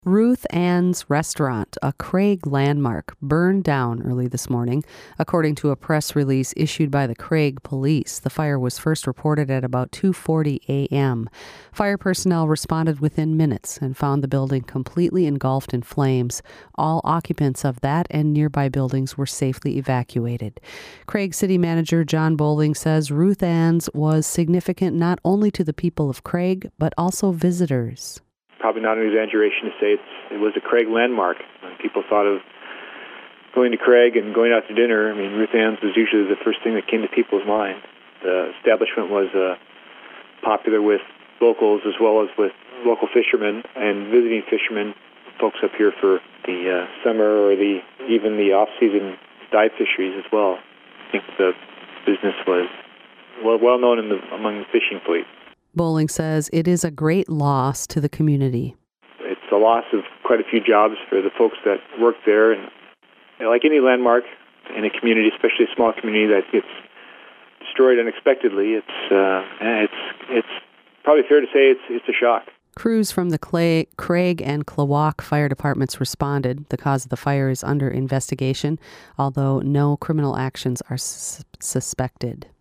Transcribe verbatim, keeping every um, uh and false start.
Ruth Ann's Restaurant, a Craig landmark, burned down early this morning. According to a press release issued by the Craig Police, the fire was first reported at about two forty a.m. Fire personnel responded within minutes and found the building completely engulfed in flames. All occupants of that and nearby buildings were safely evacuated. Craig City Manager John Bowling says Ruth Ann's was significant not only to the people of Craig, but also visitors. Probably not an exaggeration to say it's, it was a Craig landmark. When people thought of going to Craig and going out to dinner, I mean, Ruth Ann's was usually the first thing that came to people's mind. The establishment was uh, popular with locals as well as with local fishermen and visiting fishermen, folks up here for the uh, summer or the even the off-season dive fisheries as well. I think the business was well, well known in the, among the fishing fleet. Bowling says it is a great loss to the community. It's a loss of quite a few jobs for the folks that work there. And you know, like any landmark in a community, especially a small community that gets destroyed unexpectedly, it's uh, it's it's probably fair to say it's it's a shock. Crews from the Clay, Craig and Klawock fire departments responded. The cause of the fire is under investigation, although no criminal actions are sus- suspected.